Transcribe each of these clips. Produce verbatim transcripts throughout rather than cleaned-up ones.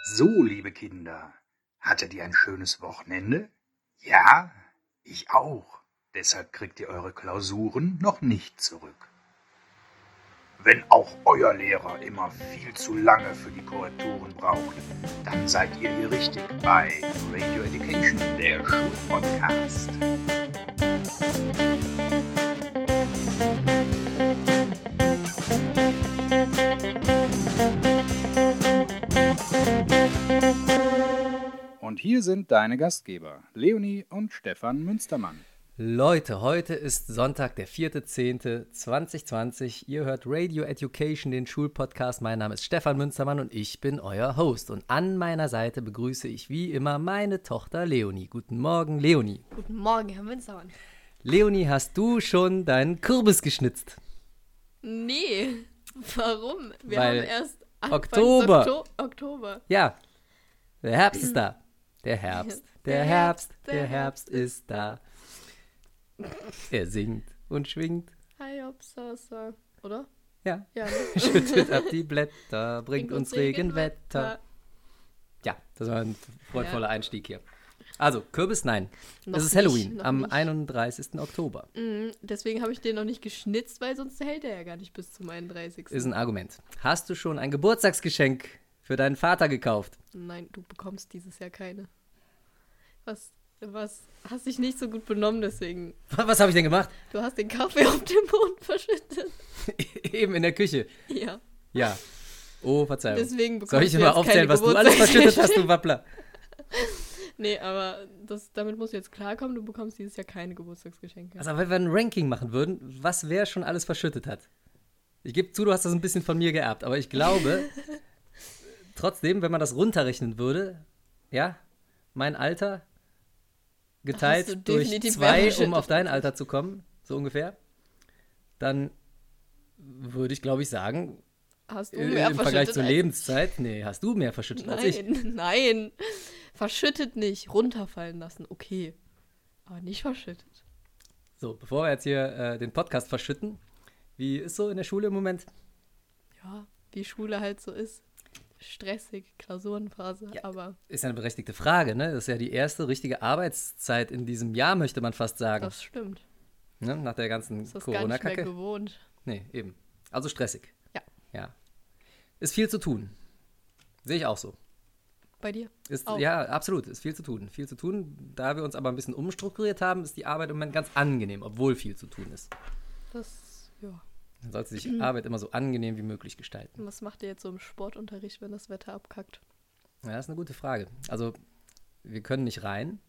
So, liebe Kinder, hattet ihr ein schönes Wochenende? Ja, ich auch. Deshalb kriegt ihr eure Klausuren noch nicht zurück. Wenn auch euer Lehrer immer viel zu lange für die Korrekturen braucht, dann seid ihr hier richtig bei Radio Education, der Schulpodcast. Und hier sind deine Gastgeber, Leonie und Stefan Münstermann. Leute, heute ist Sonntag, der vierte zehnte zweitausendzwanzig. Ihr hört Radio Education, den Schulpodcast. Mein Name ist Stefan Münstermann und ich bin euer Host. Und an meiner Seite begrüße ich wie immer meine Tochter Leonie. Guten Morgen, Leonie. Guten Morgen, Herr Münstermann. Leonie, hast du schon deinen Kürbis geschnitzt? Nee, warum? Wir Weil haben erst Oktober. Okto- Oktober. Ja, der Herbst ist da. Der Herbst, der Herbst, der Herbst ist da. Er singt und schwingt. Hi, Obsasa. Oder? Ja. Ja, ne? Schüttet ab die Blätter, bringt uns Regenwetter. Ja, das war ein freudvoller Ja. Einstieg hier. Also, Kürbis, nein. Noch Es ist nicht, Halloween noch am nicht. einunddreißigsten Oktober. Mhm, deswegen habe ich den noch nicht geschnitzt, weil sonst hält er ja gar nicht bis zum einunddreißigsten Ist ein Argument. Hast du schon ein Geburtstagsgeschenk für deinen Vater gekauft? Nein, du bekommst dieses Jahr keine. Was, was, hast dich nicht so gut benommen, deswegen. Was habe ich denn gemacht? Du hast den Kaffee auf dem Boden verschüttet. Eben in der Küche. Ja, Ja. Oh, Verzeihung. deswegen bekommst Soll ich du dir mal jetzt aufzählen, keine was du alles verschüttet hast, du Wappler? Nee, aber das, damit musst du jetzt klarkommen, du bekommst dieses Jahr keine Geburtstagsgeschenke. Also, wenn wir ein Ranking machen würden, was wer schon alles verschüttet hat. Ich gebe zu, du hast das ein bisschen von mir geerbt, aber ich glaube, trotzdem, wenn man das runterrechnen würde, ja, mein Alter Hast du geteilt durch definitiv mehr zwei, um verschüttet auf dein als ich. Alter zu kommen, so ungefähr, dann würde ich, glaube ich, sagen, Hast du äh, mehr im Vergleich verschüttet zur als Lebenszeit, nee, hast du mehr verschüttet als ich. Nein, nein. Verschüttet nicht. Runterfallen lassen. Okay. Aber nicht verschüttet. So, bevor wir jetzt hier äh, den Podcast verschütten, wie ist so in der Schule im Moment? Ja, wie Schule halt so ist. Stressig, Klausurenphase, Ja. aber Ist ja eine berechtigte Frage, ne? Das ist ja die erste richtige Arbeitszeit in diesem Jahr, möchte man fast sagen. das stimmt. Ne? Nach der ganzen Ist das gar nicht mehr Corona-Kacke. gewohnt. Nee, eben. Also stressig. Ja. Ja. Ist viel zu tun. Sehe ich auch so. Bei dir? Ist, Auch. ja, absolut. Ist viel zu tun. Viel zu tun. Da wir uns aber ein bisschen umstrukturiert haben, ist die Arbeit im Moment ganz angenehm, obwohl viel zu tun ist. Das, ja. Man sollte sich die Arbeit immer so angenehm wie möglich gestalten. Was macht ihr jetzt so im Sportunterricht, wenn das Wetter abkackt? Ja, das ist eine gute Frage. Also, wir können nicht rein.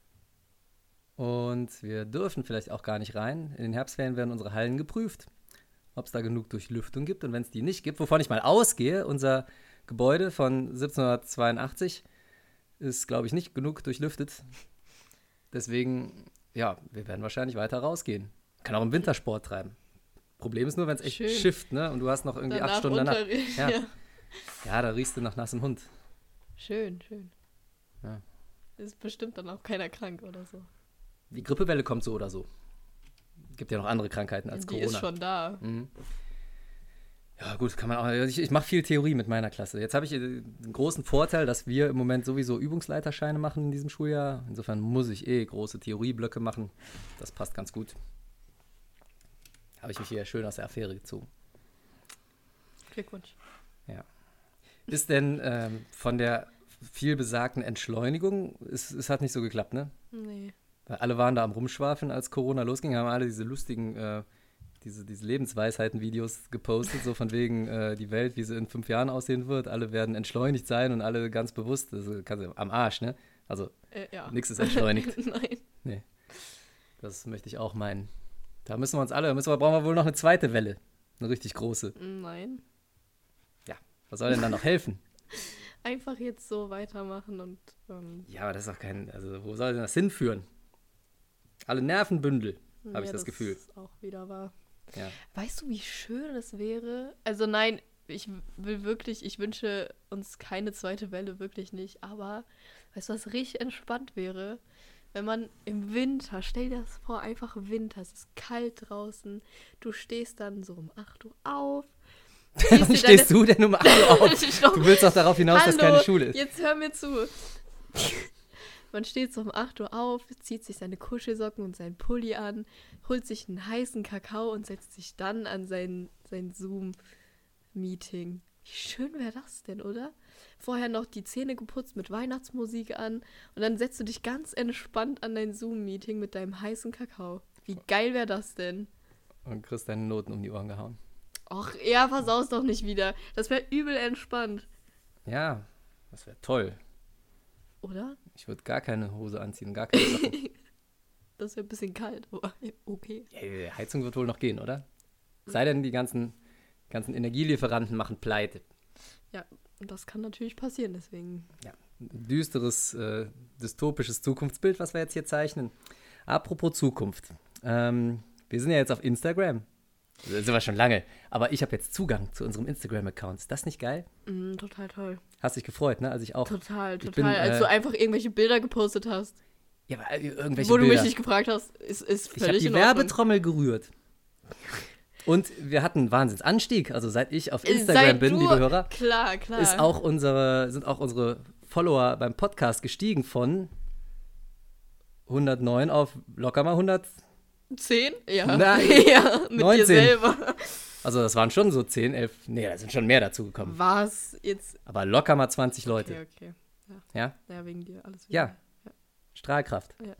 Und wir dürfen vielleicht auch gar nicht rein. In den Herbstferien werden unsere Hallen geprüft, ob es da genug Durchlüftung gibt. Und wenn es die nicht gibt, wovon ich mal ausgehe, unser Gebäude von siebzehnhundertzweiundachtzig ist, glaube ich, nicht genug durchlüftet. Deswegen, ja, wir werden wahrscheinlich weiter rausgehen. Kann auch im Wintersport treiben. Problem ist nur, wenn es echt Schön. schifft, ne? Und du hast noch irgendwie Danach acht Stunden danach. Unterricht, Ja. ja. Ja, da riechst du nach nassem Hund. Schön, schön. Ja. Ist bestimmt dann auch keiner krank oder so. Die Grippewelle kommt so oder so. Gibt ja noch andere Krankheiten als Die Corona. ist schon da. Mhm. Ja, gut, kann man auch. Ich, ich mache viel Theorie mit meiner Klasse. Jetzt habe ich äh, den großen Vorteil, dass wir im Moment sowieso Übungsleiterscheine machen in diesem Schuljahr. Insofern muss ich eh große Theorieblöcke machen. Das passt ganz gut. Habe ich mich hier schön aus der Affäre gezogen. Glückwunsch. Ja. Ist denn ähm, von der viel besagten Entschleunigung, es, es hat nicht so geklappt, ne? Nee. Weil alle waren da am Rumschwafeln, als Corona losging, haben alle diese lustigen, äh, diese, diese Lebensweisheiten-Videos gepostet, so von wegen äh, die Welt, wie sie in fünf Jahren aussehen wird. Alle werden entschleunigt sein und alle ganz bewusst, also, kannst du- am Arsch, ne? Also Äh, ja. nichts ist entschleunigt. Nein. Nee, das möchte ich auch meinen. Da müssen wir uns alle, müssen wir, brauchen wir wohl noch eine zweite Welle, eine richtig große. Nein. Ja, was soll denn dann noch helfen? Einfach jetzt so weitermachen und ähm, Ja, aber das ist doch kein, also wo soll denn das hinführen? Alle Nervenbündel, habe ja, ich das Gefühl. ist auch wieder wahr. Ja. Weißt du, wie schön es wäre? Also nein, ich will wirklich, ich wünsche uns keine zweite Welle, wirklich nicht. Aber weißt du, was richtig entspannt wäre? Wenn man im Winter, stell dir das vor, einfach Winter, es ist kalt draußen, du stehst dann so um acht Uhr auf, ziehst Dann dir stehst du denn um acht Uhr auf? Stopp. Du willst doch darauf hinaus, Hallo, dass keine Schule ist. Jetzt hör mir zu. Man steht so um acht Uhr auf, zieht sich seine Kuschelsocken und seinen Pulli an, holt sich einen heißen Kakao und setzt sich dann an sein, sein Zoom-Meeting. Wie schön wäre das denn, oder? Vorher noch die Zähne geputzt mit Weihnachtsmusik an und dann setzt du dich ganz entspannt an dein Zoom-Meeting mit deinem heißen Kakao. Wie geil wäre das denn? Und kriegst deine Noten um die Ohren gehauen. Och, ja, versaus doch nicht wieder. Das wäre übel entspannt. Ja, das wäre toll. Oder? Ich würde gar keine Hose anziehen, gar keine Sachen. Das wäre ein bisschen kalt, aber okay. Ja, Heizung wird wohl noch gehen, oder? Sei denn, die ganzen, ganzen Energielieferanten machen pleite. Ja, das kann natürlich passieren, deswegen. Ja, ein düsteres, äh, dystopisches Zukunftsbild, was wir jetzt hier zeichnen. Apropos Zukunft. Ähm, wir sind ja jetzt auf Instagram. Da sind wir schon lange. Aber ich habe jetzt Zugang zu unserem Instagram-Account. Ist das nicht geil? Mm, total toll. Hast dich gefreut, ne? Also ich auch. Total, Ich total. bin, Als äh, du einfach irgendwelche Bilder gepostet hast, Ja, aber äh, irgendwelche wo du Bilder. mich nicht gefragt hast, ist, ist Ich habe völlig die in Ordnung. Werbetrommel gerührt. Und wir hatten einen Wahnsinnsanstieg. Also seit ich auf Instagram Seit bin, du, liebe Hörer, Klar, klar. ist auch unsere, sind auch unsere Follower beim Podcast gestiegen von hundertneun auf locker mal hundert. Zehn? Ja. Nein, ja, mit neunzehn. dir selber. Also das waren schon so zehn, elf, nee, da sind schon mehr dazu gekommen. Was? Jetzt. Aber locker mal zwanzig Leute. Okay, okay. Ja? Ja, wegen dir. Alles wegen Ja. dir. Strahlkraft. Ja.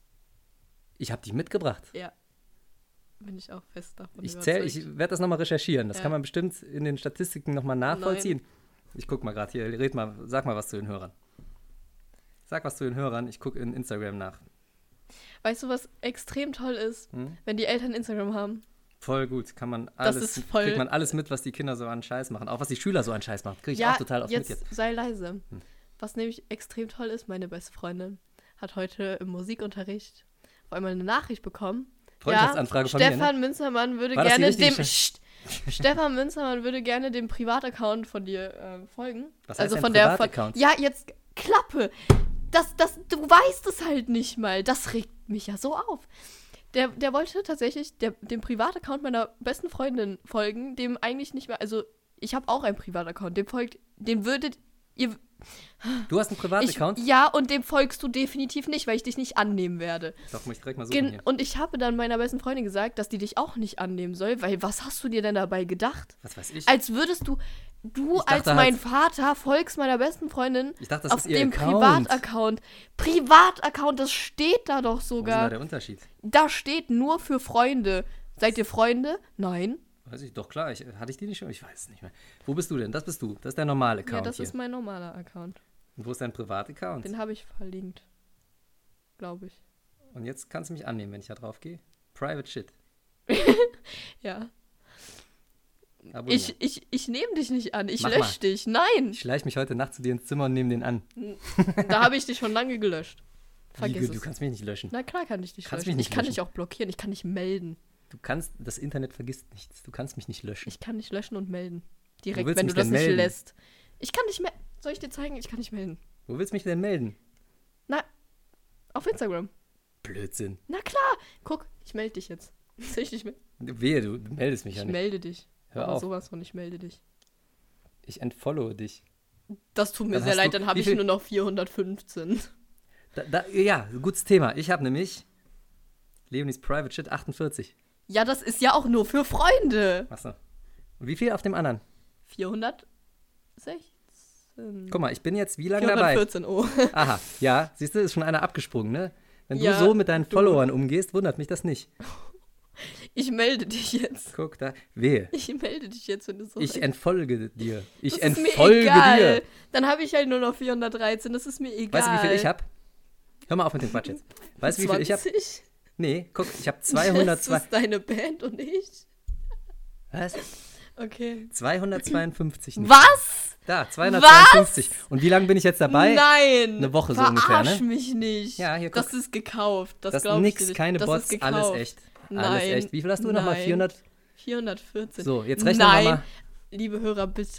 Ich habe die mitgebracht. Ja. Bin ich auch fest davon Ich überzeugt. zähl, ich werde das nochmal recherchieren. Das Ja. kann man bestimmt in den Statistiken nochmal nachvollziehen. Ich guck mal gerade hier, red mal, sag mal was zu den Hörern. Sag was zu den Hörern, ich gucke in Instagram nach. Weißt du, was extrem toll ist, Hm? wenn die Eltern Instagram haben? Voll gut, kann man Das alles, ist voll- kriegt man alles mit, was die Kinder so an Scheiß machen. Auch was die Schüler so an Scheiß machen. Krieg ich ja, auch total oft jetzt, mit jetzt. sei leise. Hm. Was nämlich extrem toll ist, meine beste Freundin hat heute im Musikunterricht auf einmal eine Nachricht bekommen. Freundschaftsanfrage von Stefan mir, ne? Münstermann würde War das die gerne richtige dem Sch- Psst, Stefan Münstermann würde gerne dem Privataccount von dir äh, folgen. Was heißt also denn von der von, Privataccount? Ja, jetzt Klappe. Das das du weißt es halt nicht mal. Das regt mich ja so auf. Der, der wollte tatsächlich der, dem Privataccount meiner besten Freundin folgen, dem eigentlich nicht mehr, also ich habe auch einen Privataccount, dem folgt, dem würdet ihr, Du hast einen ich, Privataccount? ja, und dem folgst du definitiv nicht, weil ich dich nicht annehmen werde. Doch, muss ich direkt mal suchen Gen hier. und ich habe dann meiner besten Freundin gesagt, dass die dich auch nicht annehmen soll, weil was hast du dir denn dabei gedacht? Was weiß ich? Als würdest du, du Ich dachte als mein halt- Vater folgst meiner besten Freundin Ich dachte, das auf ist ihr dem Account. Privataccount. Privataccount, das steht da doch Wo ist denn da sogar. der Unterschied? Da steht nur für Freunde. Seid ihr Freunde? Nein. Weiß ich, doch klar. Ich, hatte ich die nicht schon? Ich weiß es nicht mehr. Wo bist du denn? Das bist du. Das ist der normale Ja, Account das hier. ist mein normaler Account. Und wo ist dein Privataccount? Den habe ich verlinkt. Glaube ich. Und jetzt kannst du mich annehmen, wenn ich da drauf gehe. Private Shit. Ja. Abonnieren. Ich, ich, ich nehme dich nicht an. Ich Mach lösche mal. dich. Nein. Ich schleiche mich heute Nacht zu dir ins Zimmer und nehme den an. Da habe ich dich schon lange gelöscht. Wie, Vergiss du es. kannst mich nicht löschen. Na klar kann ich dich Kannst löschen. mich nicht ich kann löschen. dich auch blockieren. Ich kann dich melden. Du kannst, das Internet vergisst nichts. Du kannst mich nicht löschen. Ich kann dich löschen und melden. Direkt, willst wenn mich du das denn nicht melden? lässt. Ich kann dich melden. Soll ich dir zeigen? Ich kann dich melden. Wo willst du mich denn melden? Na, auf Instagram. Blödsinn. Na klar. Guck, ich melde dich jetzt. Soll ich dich melden? Wehe, du, du meldest mich Ich ja nicht. melde dich. Hör Aber auf. sowas von, ich melde dich. Ich entfollowe dich. Das tut mir Dann sehr hast leid, du- dann habe wie ich viel- nur noch vierhundertfünfzehn. Da, da, ja, gutes Thema. Ich habe nämlich Leonis Private Shit achtundvierzig. Ja, das ist ja auch nur für Freunde. Achso. Und wie viel auf dem anderen? vierhundertsechzehn. Guck mal, ich bin jetzt wie lange dabei? vierhundertvierzehn, oh. Aha, ja, siehst du, ist schon einer abgesprungen, ne? Wenn Ja, du so mit deinen du. Followern umgehst, wundert mich das nicht. Ich melde dich jetzt. Guck da, wehe. Ich melde dich jetzt, wenn du so Ich entfolge dir. Ich Das ist mir entfolge egal. dir. Dann habe ich halt nur noch vierhundertdreizehn, das ist mir egal. Weißt du, wie viel ich habe? Hör mal auf mit dem Quatsch jetzt. Weißt du, wie viel ich habe? zwanzig? Nee, guck, ich habe zweihundertzwei. Das ist deine Band und ich? Was? Okay. zweihundertzweiundfünfzig. nicht. Was? Da, zweihundertzweiundfünfzig. Und wie lange bin ich jetzt dabei? Nein. Eine Woche so Verarsch ungefähr, ne? mich nicht. Ja, hier, guck. Das ist gekauft. Das, Das glaube ich nix, dir nicht. keine das Bots, ist gekauft. alles echt. Alles Nein. echt. Wie viel hast du nochmal? Nein. vierhundert? vierhundertvierzehn. So, jetzt rechnen wir Nein. mal. Liebe Hörer, bitte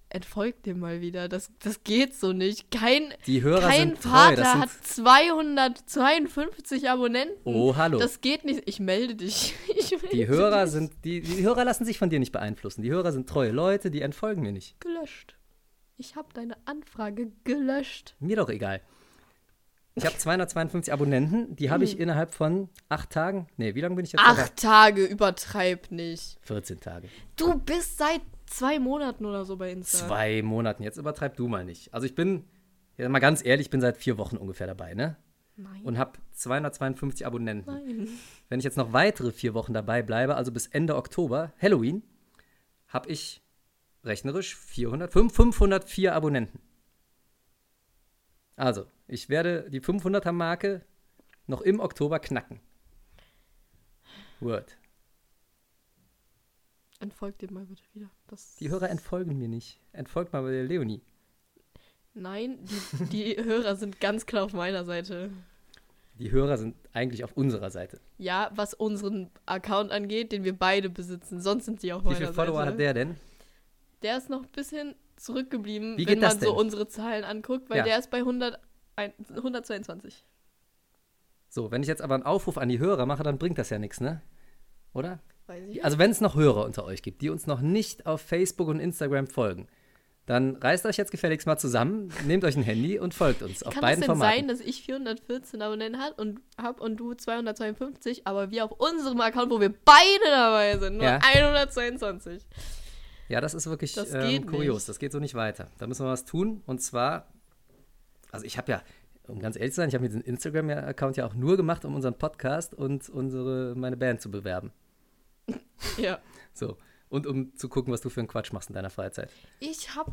entfolgt dem mal wieder. Das, das geht so nicht. Kein, Die Hörer kein sind treu. Vater Das sind, hat zweihundertzweiundfünfzig Abonnenten. oh, hallo. Das geht nicht. Ich melde dich. Ich melde Die Hörer dich. sind, die, die Hörer lassen sich von dir nicht beeinflussen. Die Hörer sind treue Leute, die entfolgen mir nicht. Gelöscht. Ich habe deine Anfrage gelöscht. Mir doch egal. Ich habe zweihundertzweiundfünfzig Abonnenten, die habe ich innerhalb von acht Tagen. Nee, wie lange bin ich jetzt dabei? Acht Tage, übertreib nicht. vierzehn Tage. Du bist seit zwei Monaten oder so bei Insta. Zwei Monaten. Jetzt übertreib du mal nicht. Also ich bin, ja, mal ganz ehrlich, ich bin seit vier Wochen ungefähr dabei, ne? Nein. Und habe zweihundertzweiundfünfzig Abonnenten. Nein. Wenn ich jetzt noch weitere vier Wochen dabei bleibe, also bis Ende Oktober, Halloween, habe ich rechnerisch vierhundert, fünfhundertvier Abonnenten. Also, ich werde die fünfhunderter-Marke noch im Oktober knacken. Word. Entfolgt dem mal bitte wieder. Das Die Hörer entfolgen mir nicht. Entfolgt mal bei der Leonie. Nein, die, die Hörer sind ganz klar auf meiner Seite. Die Hörer sind eigentlich auf unserer Seite. Ja, was unseren Account angeht, den wir beide besitzen. Sonst sind sie auf Wie meiner viele Seite. Follower hat der denn? Der ist noch ein bisschen zurückgeblieben, Wie wenn geht das man so denn? unsere Zahlen anguckt, weil Ja. der ist bei hundert, hundertzweiundzwanzig. So, wenn ich jetzt aber einen Aufruf an die Hörer mache, dann bringt das ja nichts, ne? Oder? Weiß ich Also wenn es noch Hörer unter euch gibt, die uns noch nicht auf Facebook und Instagram folgen, dann reißt euch jetzt gefälligst mal zusammen, nehmt euch ein Handy und folgt uns auf Kann beiden es denn Formaten. sein, dass ich vierhundertvierzehn Abonnenten habe und, hab und du zweihundertzweiundfünfzig, aber wir auf unserem Account, wo wir beide dabei sind, nur Ja. hundertzweiundzwanzig? Ja, das ist wirklich Das ähm, geht kurios. nicht. Das geht so nicht weiter. Da müssen wir was tun. Und zwar, also ich habe ja, um ganz ehrlich zu sein, ich habe mir diesen Instagram-Account ja auch nur gemacht, um unseren Podcast und unsere, meine Band zu bewerben. Ja. So. Und um zu gucken, was du für einen Quatsch machst in deiner Freizeit. Ich hab.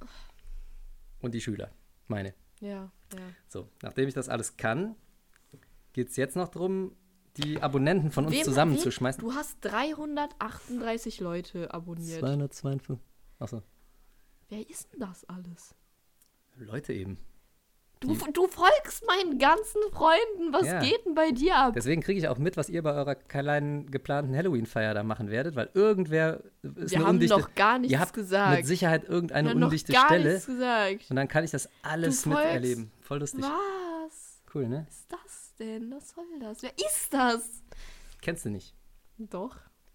Und die Schüler, meine. Ja, ja. So, nachdem ich das alles kann, geht es jetzt noch darum, die Abonnenten von uns Wem- zusammenzuschmeißen. wem- Du hast dreihundertachtunddreißig Leute abonniert. zweihundertzweiundfünfzig. Achso, Wer ist denn das alles? Leute eben. Du, du folgst meinen ganzen Freunden. Was Ja. geht denn bei dir ab? Deswegen kriege ich auch mit, was ihr bei eurer kleinen geplanten Halloween-Feier da machen werdet, weil irgendwer ist Wir eine haben undichte, noch gar nichts ihr habt gesagt. mit Sicherheit irgendeine Wir haben noch undichte gar Stelle nichts gesagt. und dann kann ich das alles Du folgst- miterleben. Voll lustig. Was Cool, ne? ist das denn? Was soll das? Wer ist das? Kennst du nicht. Doch.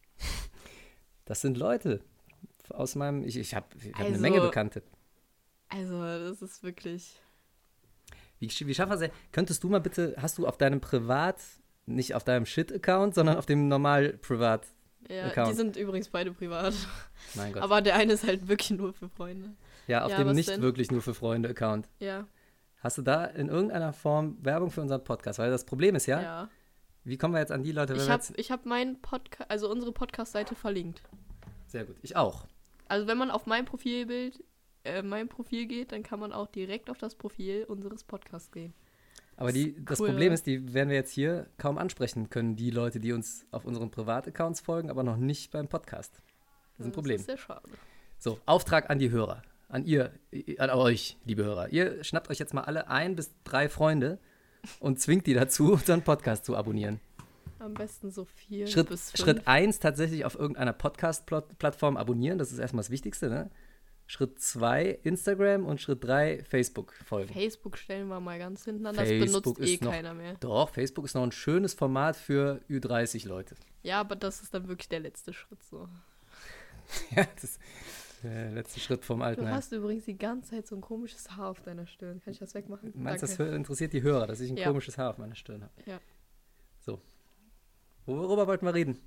Das sind Leute aus meinem, ich, ich habe ich hab eine Also- Menge Bekannte. Also, das ist wirklich. Wie, wie schaffen wir es? Könntest du mal bitte, hast du auf deinem Privat, nicht auf deinem Shit-Account, sondern auf dem normal Privat, Ja, Account. die sind übrigens beide privat. mein Gott. Aber der eine ist halt wirklich nur für Freunde. ja, auf ja, dem was nicht denn? wirklich nur für Freunde-Account. Ja. Hast du da in irgendeiner Form Werbung für unseren Podcast? Weil das Problem ist ja, Ja. wie kommen wir jetzt an die Leute, wenn Ich wir habe jetzt, ich hab meinen Podcast, also unsere Podcast-Seite verlinkt. sehr gut, ich auch. Also wenn man auf mein Profilbild, äh, mein Profil geht, dann kann man auch direkt auf das Profil unseres Podcasts gehen. Aber die, das cool, Problem oder? ist, die werden wir jetzt hier kaum ansprechen können, die Leute, die uns auf unseren Privataccounts folgen, aber noch nicht beim Podcast. Das ist ein Problem. Das ist sehr schade. So, Auftrag an die Hörer, an ihr, an euch, liebe Hörer. Ihr schnappt euch jetzt mal alle ein bis drei Freunde und zwingt die dazu, unseren Podcast zu abonnieren. Am besten so vier Schritt, bis fünf. Schritt eins tatsächlich auf irgendeiner Podcast-Plattform abonnieren, das ist erstmal das Wichtigste, ne? Schritt zwei Instagram und Schritt drei Facebook folgen. Facebook stellen wir mal ganz hinten an, das Facebook benutzt eh ist noch- keiner mehr. Doch, Facebook ist noch ein schönes Format für Ü dreißig Leute. Ja, aber das ist dann wirklich der letzte Schritt so. Ja, das ist der letzte Schritt vom Du Alten. hast übrigens die ganze Zeit so ein komisches Haar auf deiner Stirn. Kann ich das wegmachen? Meinst du, das Danke. interessiert die Hörer, dass ich ein Ja. komisches Haar auf meiner Stirn habe? Ja. So. Worüber wollten wir reden?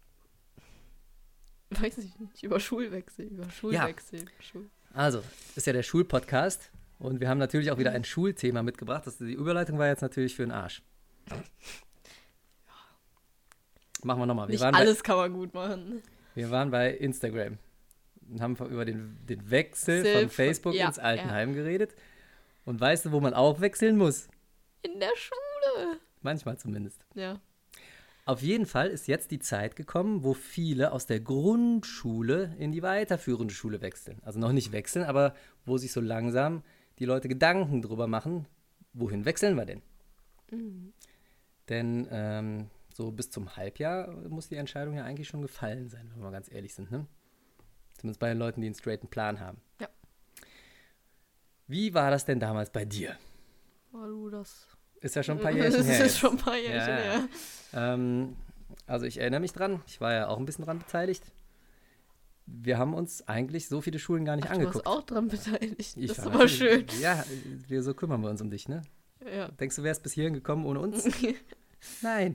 Weiß ich nicht. Über Schulwechsel. Über Schulwechsel. Schul Also, ist ja der Schulpodcast und wir haben natürlich auch wieder ein Schulthema mitgebracht. Das, die Überleitung war jetzt natürlich für den Arsch. Machen wir nochmal. Wir, Nicht waren bei- alles kann man gut machen. wir waren bei Instagram und haben über den, den Wechsel Sil- von Facebook ja, ins Altenheim geredet. Und weißt du, wo man auch wechseln muss? In der Schule. Manchmal zumindest. Ja. Auf jeden Fall ist jetzt die Zeit gekommen, wo viele aus der Grundschule in die weiterführende Schule wechseln. Also noch nicht wechseln, aber wo sich so langsam die Leute Gedanken drüber machen, wohin wechseln wir denn? Mhm. Denn ähm, so bis zum Halbjahr muss die Entscheidung ja eigentlich schon gefallen sein, wenn wir mal ganz ehrlich sind. Ne? Zumindest bei den Leuten, die einen straighten Plan haben. Ja. Wie war das denn damals bei dir? Oh, du, das... Ist ja schon ein paar Jährchen Das her. ist jetzt. schon ein paar Jährchen Ja, ja. her. Ähm, also ich erinnere mich dran, ich war ja auch ein bisschen dran beteiligt. Wir haben uns eigentlich so viele Schulen gar nicht Ach, du angeguckt. warst auch dran beteiligt. Ich Das ist war aber schön. natürlich- Ja, wir, so kümmern wir uns um dich, ne? Ja. Denkst du, wärst bis hierhin gekommen ohne uns? Nein.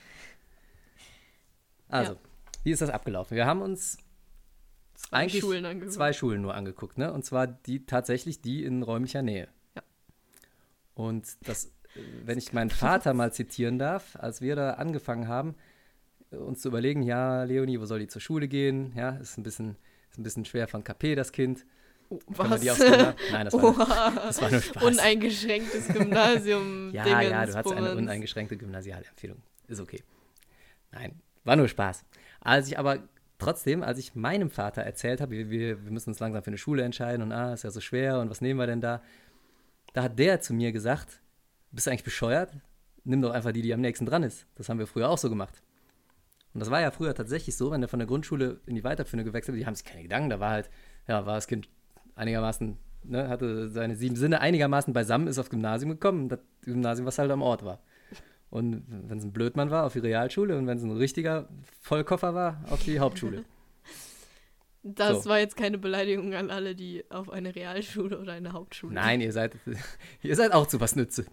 Also, Ja. wie ist das abgelaufen? Wir haben uns Zwei eigentlich Schulen angeguckt. zwei Schulen nur angeguckt, ne? Und zwar die tatsächlich die in räumlicher Nähe. Ja. Und das, äh, wenn ich meinen Vater mal zitieren darf, als wir da angefangen haben, äh, uns zu überlegen, ja, Leonie, wo soll die zur Schule gehen? Ja, ist ein bisschen, ist ein bisschen schwer von K P, das Kind. Oh, Können wir was? die aufs Gymna- Nein, das war, nur, Oha. das war nur Spaß. Uneingeschränktes Gymnasium. Ja, Dingens, ja, du hattest eine Bummens. uneingeschränkte Gymnasialempfehlung. Ist okay. Nein, war nur Spaß. Als ich aber trotzdem, als ich meinem Vater erzählt habe, wir, wir, wir müssen uns langsam für eine Schule entscheiden und ah, ist ja so schwer und was nehmen wir denn da? Da hat der zu mir gesagt, bist du eigentlich bescheuert? Nimm doch einfach die, die am nächsten dran ist. Das haben wir früher auch so gemacht. Und das war ja früher tatsächlich so, wenn der von der Grundschule in die Weiterführende gewechselt ist, die haben sich keine Gedanken, da war halt, ja, war das Kind einigermaßen, ne, hatte seine sieben Sinne einigermaßen beisammen, ist aufs Gymnasium gekommen, das Gymnasium, was halt am Ort war. Und wenn es ein Blödmann war, auf die Realschule und wenn es ein richtiger Vollkoffer war, auf die Hauptschule. Das So. war jetzt keine Beleidigung an alle, die auf eine Realschule oder eine Hauptschule. Nein, ihr seid, ihr seid auch zu was Nütze.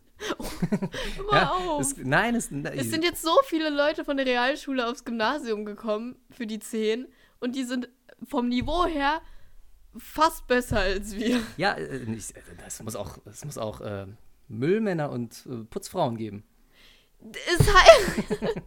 Hör Ja, auf. es, nein, es, Es sind jetzt so viele Leute von der Realschule aufs Gymnasium gekommen für die zehn und die sind vom Niveau her fast besser als wir. ja, äh, ich, das muss auch, es muss auch äh, Müllmänner und äh, Putzfrauen geben. Ist halt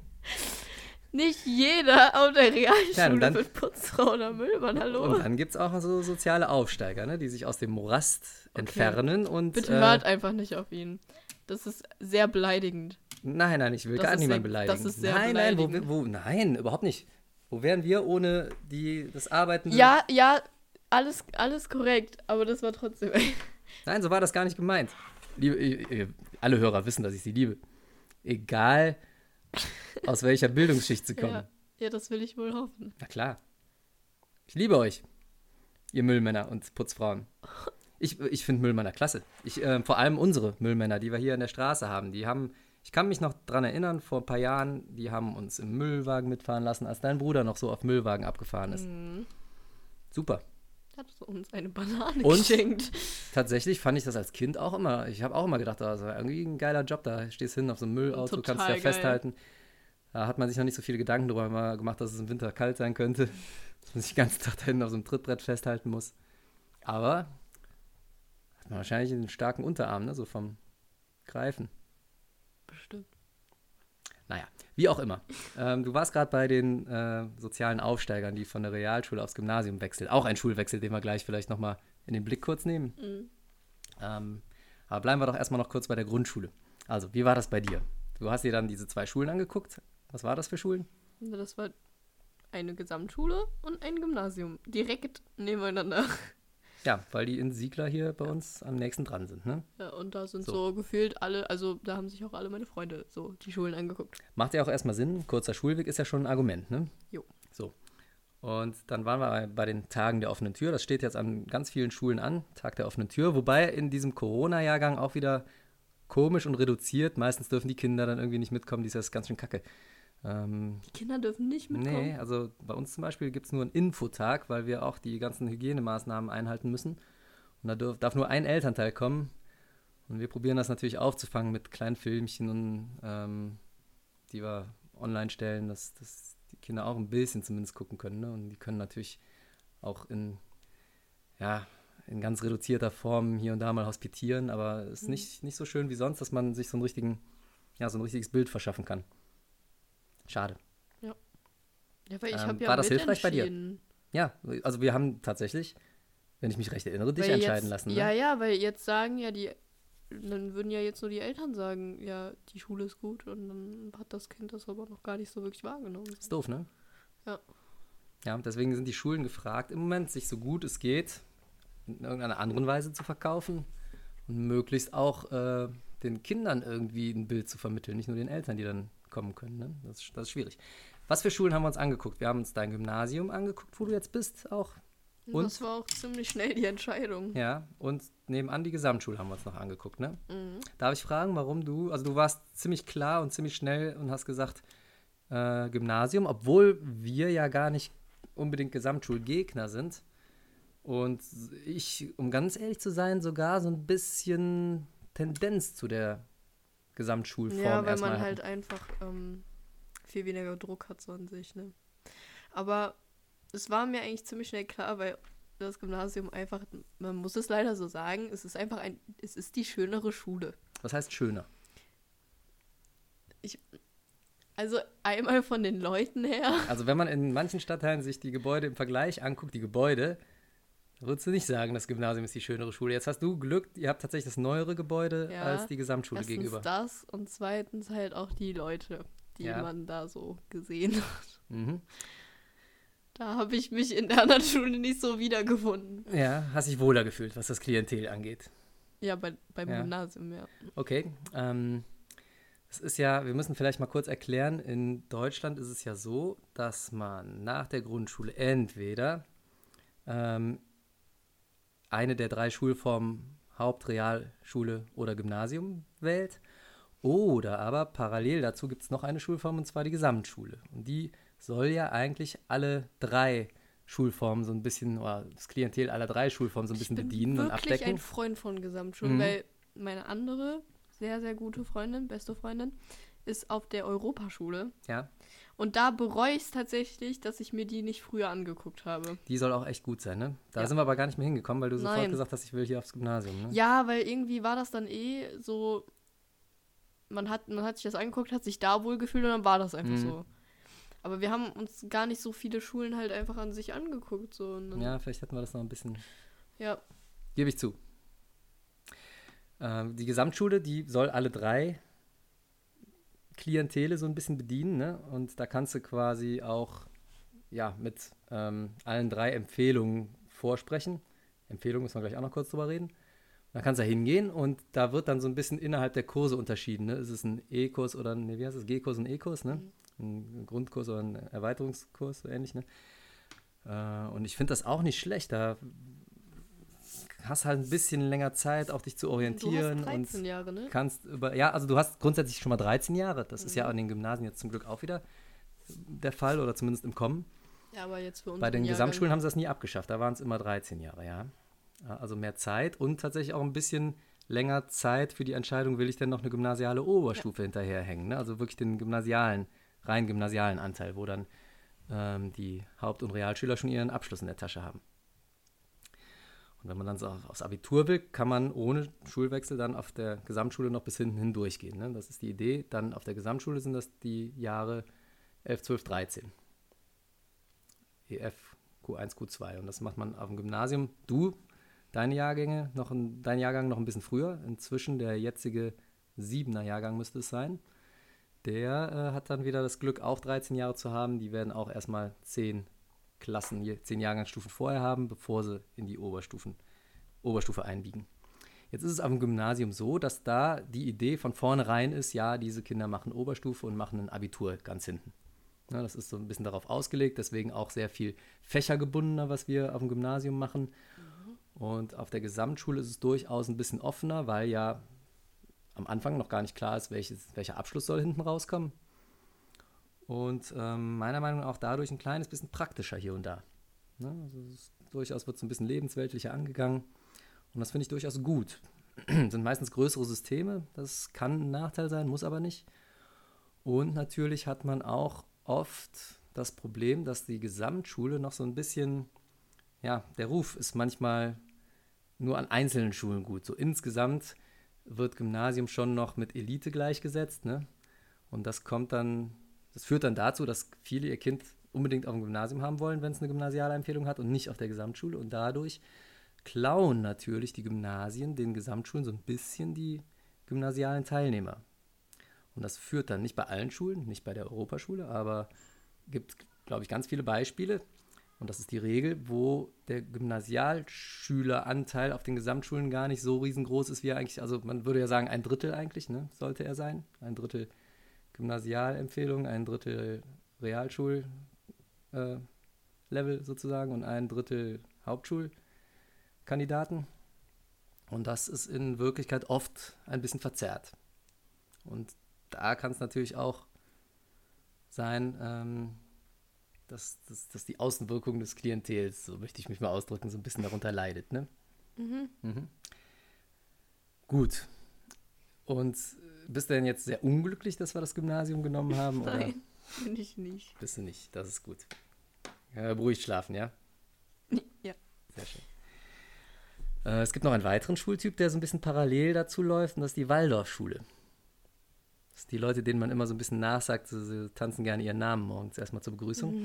nicht jeder auf der Ja, Realschule und dann- wird Putzfrau oder Müllmann, hallo? Und dann gibt es auch so soziale Aufsteiger, ne, die sich aus dem Morast entfernen und. Bitte äh, hört einfach nicht auf ihn. Das ist sehr beleidigend. Nein, nein, ich will Das gar ist niemanden sehr- beleidigen. das ist sehr nein, nein, wo, beleidigend. wo, nein, überhaupt nicht. Wo wären wir ohne die, das Arbeiten? Ja, ja, alles, alles korrekt, aber das war trotzdem. Nein, so war das gar nicht gemeint. Liebe, ihr- ihr- alle Hörer wissen, dass ich sie liebe. Egal, aus welcher Bildungsschicht sie kommen. Ja, ja, das will ich wohl hoffen. Na klar. Ich liebe euch, ihr Müllmänner und Putzfrauen. Ich, ich finde Müllmänner klasse. Ich, äh, vor allem unsere Müllmänner, die wir hier an der Straße haben, die haben, ich kann mich noch dran erinnern, vor ein paar Jahren, die haben uns im Müllwagen mitfahren lassen, als dein Bruder noch so auf Müllwagen abgefahren ist. Mhm. Super. Hat uns eine Banane Und? geschenkt. Tatsächlich fand ich das als Kind auch immer, ich habe auch immer gedacht, das war irgendwie ein geiler Job, da stehst hin auf so einem Müllauto, Total kannst dich da geil. festhalten. Da hat man sich noch nicht so viele Gedanken darüber gemacht, dass es im Winter kalt sein könnte, dass man sich den ganzen Tag da hinten auf so einem Trittbrett festhalten muss. Aber hat man wahrscheinlich einen starken Unterarm, ne, so vom Greifen. Bestimmt. Naja, wie auch immer. Ähm, du warst gerade bei den äh, sozialen Aufsteigern, die von der Realschule aufs Gymnasium wechseln. Auch ein Schulwechsel, den wir gleich vielleicht nochmal in den Blick kurz nehmen. Mhm. Ähm, aber bleiben wir doch erstmal noch kurz bei der Grundschule. Also, wie war das bei dir? Du hast dir dann diese zwei Schulen angeguckt. Was war das für Schulen? Also das war eine Gesamtschule und ein Gymnasium. Direkt nebeneinander. Ja, weil die in Siegler hier bei uns am nächsten dran sind, ne? Ja, und da sind So. so. gefühlt alle, also da haben sich auch alle meine Freunde so die Schulen angeguckt. Macht ja auch erstmal Sinn. Kurzer Schulweg ist ja schon ein Argument, ne? Jo. So. Und dann waren wir bei- bei den Tagen der offenen Tür. Das steht jetzt an ganz vielen Schulen an, Tag der offenen Tür. Wobei in diesem Corona-Jahrgang auch wieder komisch und reduziert. Meistens dürfen die Kinder dann irgendwie nicht mitkommen. Die ist das ganz schön kacke. Ähm, Die Kinder dürfen nicht mitkommen. nee, also bei uns zum Beispiel gibt es nur einen Infotag, weil wir auch die ganzen Hygienemaßnahmen einhalten müssen. Und da dürf, darf nur ein Elternteil kommen. Und wir probieren das natürlich aufzufangen mit kleinen Filmchen, und, ähm, die wir online stellen, dass, dass die Kinder auch ein bisschen zumindest gucken können. Ne? Und die können natürlich auch in, ja, in ganz reduzierter Form hier und da mal hospitieren, aber es ist Mhm. nicht, nicht so schön wie sonst, dass man sich so, einen richtigen, ja, so ein richtiges Bild verschaffen kann. Schade. Ja, weil ich Ähm, habe ja war das hilfreich bei dir? mitentschieden. Ja, also wir haben tatsächlich, wenn ich mich recht erinnere, dich Weil entscheiden jetzt, lassen. Ne? Ja, ja, weil jetzt sagen ja die, dann würden ja jetzt nur die Eltern sagen, ja, die Schule ist gut und dann hat das Kind das aber noch gar nicht so wirklich wahrgenommen. Ist doof, ne? Ja. Ja, deswegen sind die Schulen gefragt, im Moment sich so gut es geht, in irgendeiner anderen Weise zu verkaufen und möglichst auch äh, den Kindern irgendwie ein Bild zu vermitteln, nicht nur den Eltern, die dann kommen können. Ne? Das, ist- das ist schwierig. Was für Schulen haben wir uns angeguckt? Wir haben uns dein Gymnasium angeguckt, wo du jetzt bist, auch. Und, das war auch ziemlich schnell die Entscheidung. ja, und nebenan die Gesamtschule haben wir uns noch angeguckt, ne? Mhm. Darf ich fragen, warum du, also du warst ziemlich klar und ziemlich schnell und hast gesagt, äh, Gymnasium, obwohl wir ja gar nicht unbedingt Gesamtschulgegner sind. Und ich, um ganz ehrlich zu sein, sogar so ein bisschen Tendenz zu der Gesamtschulform Ja, weil erstmal man hatten. halt einfach ähm, viel weniger Druck hat so an sich, ne? Aber es war mir eigentlich ziemlich schnell klar, weil das Gymnasium einfach, man muss es leider so sagen, es ist einfach ein, es ist die schönere Schule. Was heißt schöner? Also einmal von den Leuten her. Also wenn man in manchen Stadtteilen sich die Gebäude im Vergleich anguckt, die Gebäude, da würdest du nicht sagen, das Gymnasium ist die schönere Schule. Jetzt hast du Glück, ihr habt tatsächlich das neuere Gebäude Ja, als die Gesamtschule Erstens gegenüber. das und zweitens halt auch die Leute, die Ja. man da so gesehen hat. Mhm. Da habe ich mich in der anderen Schule nicht so wiedergefunden. Ja, hast dich wohler gefühlt, was das Klientel angeht. Ja, bei, beim Ja. Gymnasium, ja. Okay, ähm, es ist ja, wir müssen vielleicht mal kurz erklären, in Deutschland ist es ja so, dass man nach der Grundschule entweder ähm, eine der drei Schulformen Haupt-, Realschule oder Gymnasium wählt. Oder aber parallel dazu gibt es noch eine Schulform, und zwar die Gesamtschule. Und die soll ja eigentlich alle drei Schulformen so ein bisschen, oder das Klientel aller drei Schulformen so ein bisschen ich bin bedienen und wirklich abdecken. ein Freund von Gesamtschulen, Mhm. weil meine andere sehr, sehr gute Freundin, beste Freundin, ist auf der Europaschule. Ja, Und da bereue ich es tatsächlich, dass ich mir die nicht früher angeguckt habe. die soll auch echt gut sein, ne? Da Ja. sind wir aber gar nicht mehr hingekommen, weil du sofort Nein. gesagt hast, ich will hier aufs Gymnasium, ne? Ja, weil irgendwie war das dann eh so, man hat, man hat sich das angeguckt, hat sich da wohl gefühlt und dann war das einfach Mhm. so. Aber wir haben uns gar nicht so viele Schulen halt einfach an sich angeguckt. So. Und dann, Ja, vielleicht hätten wir das noch ein bisschen, ja. gebe ich zu. Ähm, die Gesamtschule, die soll alle drei Klientele so ein bisschen bedienen, ne? Und da kannst du quasi auch ja, mit ähm, allen drei Empfehlungen vorsprechen. Empfehlungen müssen wir gleich auch noch kurz drüber reden. Da kannst du hingehen und da wird dann so ein bisschen innerhalb der Kurse unterschieden. Ne? Ist es ein E-Kurs oder ein, nee, wie heißt es, G-Kurs und E-Kurs, ne? Ein Grundkurs oder ein Erweiterungskurs, so ähnlich, ne? Äh, und ich finde das auch nicht schlecht. Da hast halt ein bisschen länger Zeit, auch dich zu orientieren. Du hast dreizehn und Jahre, ne? kannst über, ja, also du hast grundsätzlich schon mal dreizehn Jahre. Das ist ja an den Gymnasien jetzt zum Glück auch wieder der Fall oder zumindest im Kommen. Ja, aber jetzt für uns. Bei den Gesamtschulen haben sie das nie abgeschafft. Da waren es immer dreizehn Jahre, ja. Also mehr Zeit und tatsächlich auch ein bisschen länger Zeit für die Entscheidung, will ich denn noch eine gymnasiale Oberstufe ja. hinterherhängen. Ne? Also wirklich den gymnasialen, rein gymnasialen Anteil, wo dann ähm, die Haupt- und Realschüler schon ihren Abschluss in der Tasche haben. Und wenn man dann so aufs Abitur will, kann man ohne Schulwechsel dann auf der Gesamtschule noch bis hinten hin durchgehen. Ne? Das ist die Idee. Dann auf der Gesamtschule sind das die Jahre elf, zwölf, dreizehn. E F, Q eins, Q zwei. Und das macht man auf dem Gymnasium. Du, deine Jahrgänge, noch ein, dein Jahrgang noch ein bisschen früher. Inzwischen der jetzige siebener Jahrgang müsste es sein. Der äh, hat dann wieder das Glück, auch dreizehn Jahre zu haben. Die werden auch erstmal zehn Klassen, zehn Jahrgangsstufen vorher haben, bevor sie in die Oberstufen, Oberstufe einbiegen. Jetzt ist es auf dem Gymnasium so, dass da die Idee von vornherein ist, ja, diese Kinder machen Oberstufe und machen ein Abitur ganz hinten. Ja, das ist so ein bisschen darauf ausgelegt, deswegen auch sehr viel fächergebundener, was wir auf dem Gymnasium machen. Mhm. Und auf der Gesamtschule ist es durchaus ein bisschen offener, weil ja am Anfang noch gar nicht klar ist, welches, welcher Abschluss soll hinten rauskommen. Und ähm, meiner Meinung nach auch dadurch ein kleines bisschen praktischer hier und da. Ne? Also es ist, durchaus wird es ein bisschen lebensweltlicher angegangen. Und das finde ich durchaus gut. Sind meistens größere Systeme, das kann ein Nachteil sein, muss aber nicht. Und natürlich hat man auch oft das Problem, dass die Gesamtschule noch so ein bisschen, ja, der Ruf ist manchmal nur an einzelnen Schulen gut. So insgesamt wird Gymnasium schon noch mit Elite gleichgesetzt, ne? Und das kommt dann, das führt dann dazu, dass viele ihr Kind unbedingt auf dem Gymnasium haben wollen, wenn es eine gymnasiale Empfehlung hat und nicht auf der Gesamtschule. Und dadurch klauen natürlich die Gymnasien den Gesamtschulen so ein bisschen die gymnasialen Teilnehmer. Und das führt dann nicht bei allen Schulen, nicht bei der Europaschule, aber gibt, glaube ich, ganz viele Beispiele. Und das ist die Regel, wo der Gymnasialschüleranteil auf den Gesamtschulen gar nicht so riesengroß ist, wie er eigentlich, also man würde ja sagen, ein Drittel eigentlich, ne, sollte er sein. Ein Drittel Gymnasialempfehlung, ein Drittel Realschul- äh, Level sozusagen und ein Drittel Hauptschulkandidaten. Und das ist in Wirklichkeit oft ein bisschen verzerrt. Und da kann es natürlich auch sein, ähm, dass, dass, dass die Außenwirkung des Klientels, so möchte ich mich mal ausdrücken, so ein bisschen darunter leidet. Ne? Mhm. Mhm. Gut. Und bist du denn jetzt sehr unglücklich, dass wir das Gymnasium genommen haben? Nein, bin ich nicht. Oder bist du nicht? Das ist gut. Ja, beruhigt schlafen, ja? Ja. Sehr schön. Äh, es gibt noch einen weiteren Schultyp, der so ein bisschen parallel dazu läuft, und das ist die Waldorfschule. Das sind die Leute, denen man immer so ein bisschen nachsagt, sie, sie tanzen gerne ihren Namen morgens erstmal zur Begrüßung.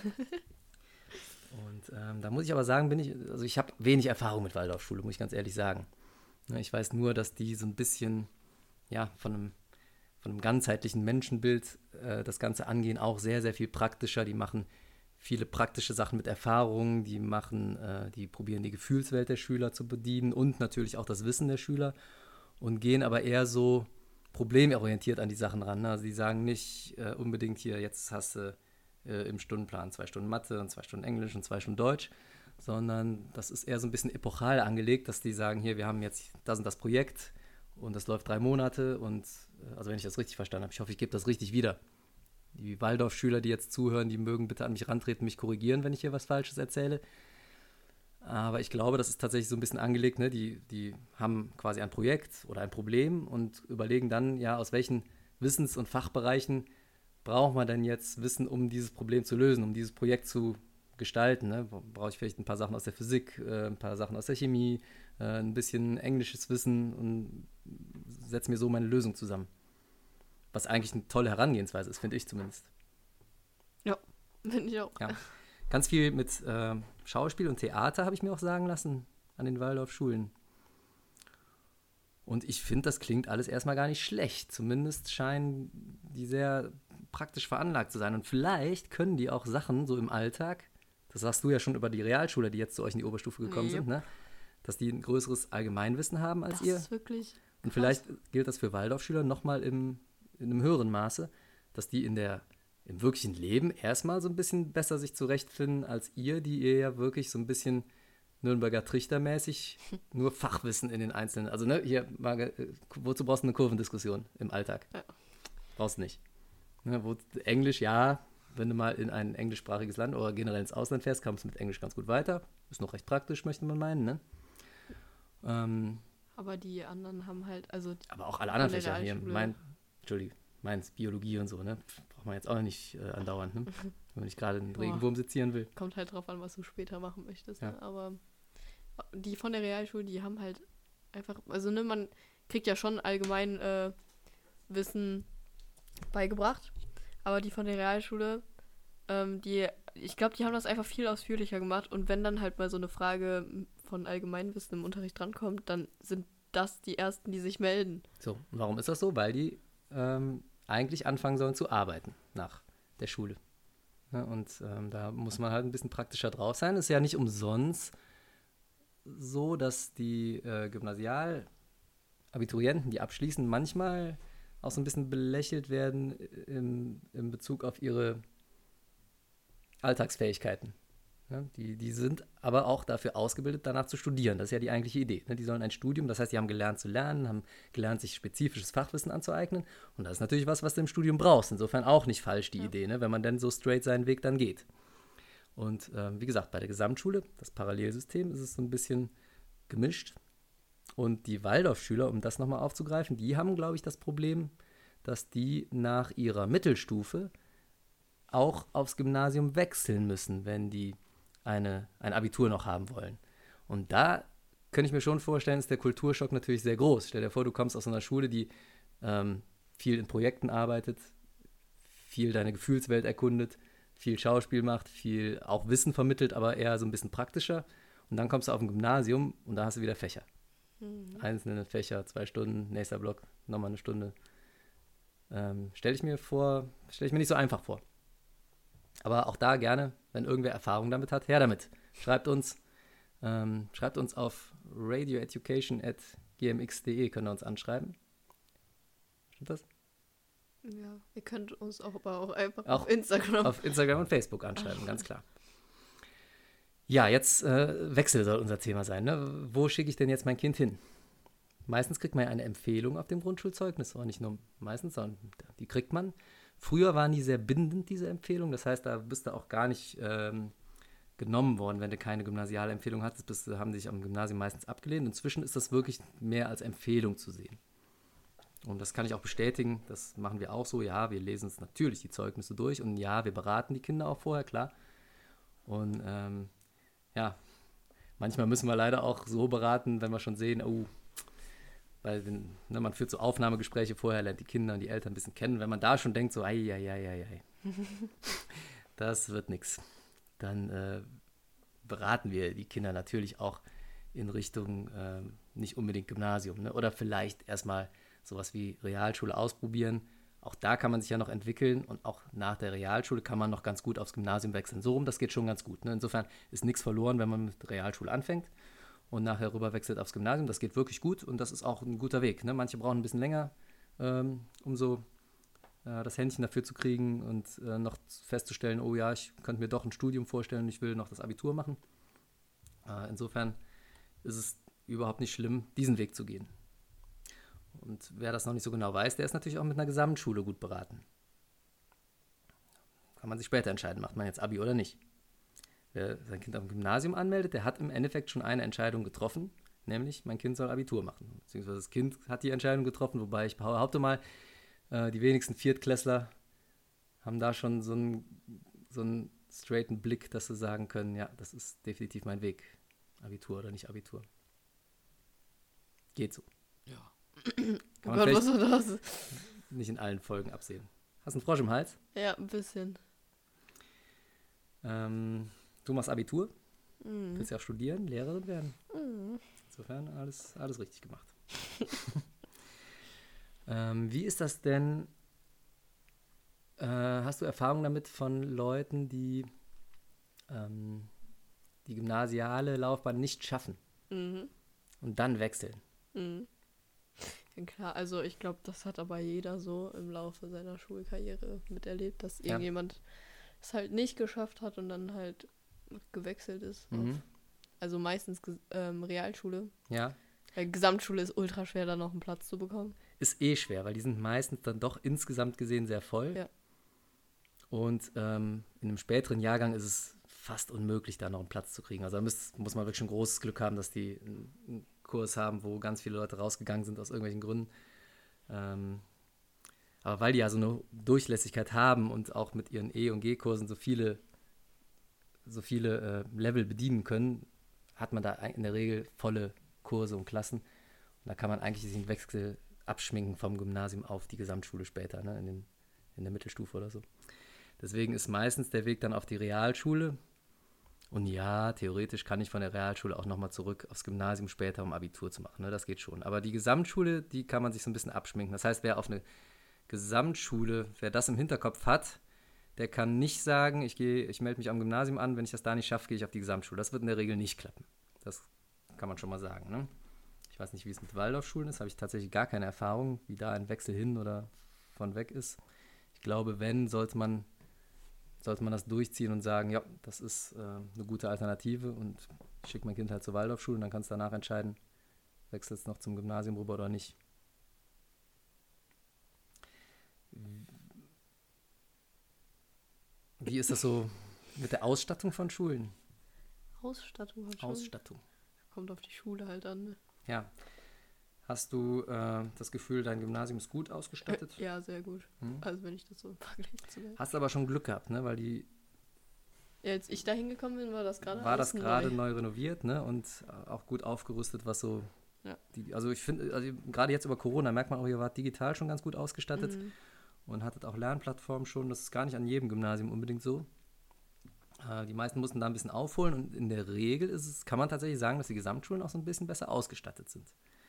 Und ähm, da muss ich aber sagen, bin ich, also ich habe wenig Erfahrung mit Waldorfschule, muss ich ganz ehrlich sagen. Ich weiß nur, dass die so ein bisschen, ja, von einem, von einem ganzheitlichen Menschenbild äh, das Ganze angehen, auch sehr, sehr viel praktischer. Die machen viele praktische Sachen mit Erfahrungen, die machen, äh, die probieren die Gefühlswelt der Schüler zu bedienen und natürlich auch das Wissen der Schüler und gehen aber eher so problemorientiert an die Sachen ran. Ne? Also die sagen nicht äh, unbedingt hier, jetzt hast du äh, im Stundenplan zwei Stunden Mathe und zwei Stunden Englisch und zwei Stunden Deutsch, sondern das ist eher so ein bisschen epochal angelegt, dass die sagen, hier, wir haben jetzt das und das Projekt und das läuft drei Monate und, äh, also wenn ich das richtig verstanden habe, ich hoffe, ich gebe das richtig wieder. Die Waldorfschüler, die jetzt zuhören, die mögen bitte an mich rantreten, mich korrigieren, wenn ich hier was Falsches erzähle. Aber ich glaube, das ist tatsächlich so ein bisschen angelegt, ne? Die, die haben quasi ein Projekt oder ein Problem und überlegen dann, ja, aus welchen Wissens- und Fachbereichen braucht man denn jetzt Wissen, um dieses Problem zu lösen, um dieses Projekt zu gestalten. Ne? Brauche ich vielleicht ein paar Sachen aus der Physik, äh, ein paar Sachen aus der Chemie, äh, ein bisschen englisches Wissen und setze mir so meine Lösung zusammen. Was eigentlich eine tolle Herangehensweise ist, finde ich zumindest. Ja, finde ich auch. Ja. Ganz viel mit äh, Schauspiel und Theater habe ich mir auch sagen lassen an den Waldorfschulen. Und ich finde, das klingt alles erstmal gar nicht schlecht. Zumindest scheinen die sehr praktisch veranlagt zu sein. Und vielleicht können die auch Sachen so im Alltag, das sagst du ja schon über die Realschüler, die jetzt zu euch in die Oberstufe gekommen Nee. sind, ne? Dass die ein größeres Allgemeinwissen haben als Das ihr. ist wirklich Und krass. vielleicht gilt das für Waldorfschüler nochmal im, in einem höheren Maße, dass die in der, im wirklichen Leben erstmal so ein bisschen besser sich zurechtfinden als ihr, die ihr ja wirklich so ein bisschen Nürnberger Trichtermäßig nur Fachwissen in den einzelnen, also ne, hier, Marge, äh, wozu brauchst du eine Kurvendiskussion im Alltag? Ja. Brauchst nicht. Ne, wo, Englisch, ja, wenn du mal in ein englischsprachiges Land oder generell ins Ausland fährst, kommst du mit Englisch ganz gut weiter. Ist noch recht praktisch, möchte man meinen, ne? Ähm, Aber die anderen haben halt, also aber auch alle anderen Von der Fächer hier, Realschule. mein, Entschuldigung, meins, Biologie und so, ne? Braucht man jetzt auch nicht äh, andauernd, ne? Wenn man nicht gerade einen Boah. Regenwurm sezieren will. kommt halt drauf an, was du später machen möchtest. Ja. Ne? Aber die von der Realschule, die haben halt einfach, also ne, man kriegt ja schon allgemein äh, Wissen beigebracht, aber die von der Realschule, ähm, die, ich glaube, die haben das einfach viel ausführlicher gemacht und wenn dann halt mal so eine Frage von Allgemeinwissen im Unterricht drankommt, dann sind das die Ersten, die sich melden. So, und warum ist das so? Weil die ähm, eigentlich anfangen sollen zu arbeiten nach der Schule. Ja, und ähm, da muss man halt ein bisschen praktischer drauf sein. Ist ja nicht umsonst so, dass die äh, Gymnasialabiturienten, die abschließen, manchmal auch so ein bisschen belächelt werden im, im Bezug auf ihre Alltagsfähigkeiten. Ja, die, die sind aber auch dafür ausgebildet, danach zu studieren. Das ist ja die eigentliche Idee. Ne? Die sollen ein Studium, das heißt, die haben gelernt zu lernen, haben gelernt, sich spezifisches Fachwissen anzueignen. Und das ist natürlich was, was du im Studium brauchst. Insofern auch nicht falsch, die Ja. Idee, ne? Wenn man denn so straight seinen Weg dann geht. Und ähm, wie gesagt, bei der Gesamtschule, das Parallelsystem, ist es so ein bisschen gemischt. Und die Waldorfschüler, um das nochmal aufzugreifen, die haben, glaube ich, das Problem, dass die nach ihrer Mittelstufe auch aufs Gymnasium wechseln müssen, wenn die eine, ein Abitur noch haben wollen. Und da könnte ich mir schon vorstellen, ist der Kulturschock natürlich sehr groß. Stell dir vor, du kommst aus einer Schule, die ähm, viel in Projekten arbeitet, viel deine Gefühlswelt erkundet, viel Schauspiel macht, viel auch Wissen vermittelt, aber eher so ein bisschen praktischer. Und dann kommst du auf ein Gymnasium und da hast du wieder Fächer. Mhm. Einzelne Fächer, zwei Stunden, nächster Block, nochmal eine Stunde. Ähm, stelle ich mir vor, stelle ich mir nicht so einfach vor. Aber auch da gerne, wenn irgendwer Erfahrung damit hat, her damit. Schreibt uns, ähm, schreibt uns auf radioeducation at g m x punkt d e, könnt ihr uns anschreiben. Stimmt das? Ja, ihr könnt uns auch, aber auch einfach Auch auf Instagram. Auf Instagram und Facebook anschreiben, ganz klar. Ja, jetzt äh, Wechsel soll unser Thema sein. Ne? Wo schicke ich denn jetzt mein Kind hin? Meistens kriegt man ja eine Empfehlung auf dem Grundschulzeugnis, aber nicht nur meistens, sondern die kriegt man. Früher waren die sehr bindend, diese Empfehlung. Das heißt, da bist du auch gar nicht ähm, genommen worden, wenn du keine gymnasiale Empfehlung hattest. Bist, haben sich am Gymnasium meistens abgelehnt. Inzwischen ist das wirklich mehr als Empfehlung zu sehen. Und das kann ich auch bestätigen. Das machen wir auch so. Ja, wir lesen uns natürlich die Zeugnisse durch. Und ja, wir beraten die Kinder auch vorher, klar. Und ähm, ja, manchmal müssen wir leider auch so beraten, wenn wir schon sehen, oh, weil den, ne, man führt so Aufnahmegespräche vorher, lernt die Kinder und die Eltern ein bisschen kennen. Wenn man da schon denkt, so, ei, ei, ei, ei, ei, das wird nichts, dann äh, beraten wir die Kinder natürlich auch in Richtung äh, nicht unbedingt Gymnasium. Ne? Oder vielleicht erstmal sowas wie Realschule ausprobieren. Auch da kann man sich ja noch entwickeln und auch nach der Realschule kann man noch ganz gut aufs Gymnasium wechseln. So rum, das geht schon ganz gut. Ne? Insofern ist nichts verloren, wenn man mit Realschule anfängt und nachher rüber wechselt aufs Gymnasium. Das geht wirklich gut und das ist auch ein guter Weg. Ne? Manche brauchen ein bisschen länger, ähm, um so äh, das Händchen dafür zu kriegen und äh, noch festzustellen, oh ja, ich könnte mir doch ein Studium vorstellen, ich will noch das Abitur machen. Äh, insofern ist es überhaupt nicht schlimm, diesen Weg zu gehen. Und wer das noch nicht so genau weiß, der ist natürlich auch mit einer Gesamtschule gut beraten. Kann man sich später entscheiden, macht man jetzt Abi oder nicht. Wer sein Kind am Gymnasium anmeldet, der hat im Endeffekt schon eine Entscheidung getroffen, nämlich mein Kind soll Abitur machen. Beziehungsweise das Kind hat die Entscheidung getroffen, wobei ich behaupte mal, äh, die wenigsten Viertklässler haben da schon so einen, so einen straighten Blick, dass sie sagen können, ja, das ist definitiv mein Weg. Abitur oder nicht Abitur. Geht so. Ja. Kann Oh man Gott, vielleicht was war das? nicht in allen Folgen absehen. Hast du einen Frosch im Hals? Ja, ein bisschen. Ähm, du machst Abitur, Mhm. willst ja auch studieren, Lehrerin werden. Mhm. Insofern alles, alles richtig gemacht. ähm, wie ist das denn? Äh, hast du Erfahrung damit von Leuten, die ähm, die gymnasiale Laufbahn nicht schaffen Mhm. und dann wechseln? Mhm. Ja, klar, also ich glaube, das hat aber jeder so im Laufe seiner Schulkarriere miterlebt, dass Ja. irgendjemand es halt nicht geschafft hat und dann halt gewechselt ist. Mhm. Auf, also meistens Ges- ähm, Realschule. Ja, Weil Gesamtschule ist ultra schwer, da noch einen Platz zu bekommen. ist eh schwer, weil die sind meistens dann doch insgesamt gesehen sehr voll. Ja. Und ähm, in einem späteren Jahrgang ist es fast unmöglich, da noch einen Platz zu kriegen. Also da muss, muss man wirklich ein großes Glück haben, dass die einen, einen Kurs haben, wo ganz viele Leute rausgegangen sind aus irgendwelchen Gründen. Ähm, aber weil die ja so eine Durchlässigkeit haben und auch mit ihren E- und G-Kursen so viele, so viele äh, Level bedienen können, hat man da in der Regel volle Kurse und Klassen. Und da kann man eigentlich den Wechsel abschminken vom Gymnasium auf die Gesamtschule später, ne, in, den, in der Mittelstufe oder so. Deswegen ist meistens der Weg dann auf die Realschule. Und ja, theoretisch kann ich von der Realschule auch nochmal zurück aufs Gymnasium später, um Abitur zu machen. Ne? Das geht schon. Aber die Gesamtschule, die kann man sich so ein bisschen abschminken. Das heißt, wer auf eine Gesamtschule, wer das im Hinterkopf hat, der kann nicht sagen, ich, gehe, ich melde mich am Gymnasium an, wenn ich das da nicht schaffe, gehe ich auf die Gesamtschule. Das wird in der Regel nicht klappen. Das kann man schon mal sagen. Ne? Ich weiß nicht, wie es mit Waldorfschulen ist, habe ich tatsächlich gar keine Erfahrung, wie da ein Wechsel hin oder von weg ist. Ich glaube, wenn, sollte man sollte man das durchziehen und sagen, ja, das ist äh, eine gute Alternative und ich schicke mein Kind halt zur Waldorfschule und dann kannst du danach entscheiden, wechselst du noch zum Gymnasium rüber oder nicht. Wie ist das so mit der Ausstattung von Schulen? Ausstattung hat schon. Ausstattung. Kommt auf die Schule halt an. Ne? Ja. Hast du äh, das Gefühl, dein Gymnasium ist gut ausgestattet? Äh, ja, sehr gut. Hm? Also wenn ich das so im Vergleich zu der. Hast aber schon Glück gehabt, ne? Weil die Ja, als ich da hingekommen bin, war das gerade war das alles gerade neu. neu renoviert, ne? Und auch gut aufgerüstet, was so Ja. die, also ich finde, also gerade jetzt über Corona merkt man auch, ihr wart digital schon ganz gut ausgestattet Mhm. und hattet auch Lernplattformen schon. Das ist gar nicht an jedem Gymnasium unbedingt so. Äh, die meisten mussten da ein bisschen aufholen und in der Regel ist es, kann man tatsächlich sagen, dass die Gesamtschulen auch so ein bisschen besser ausgestattet sind.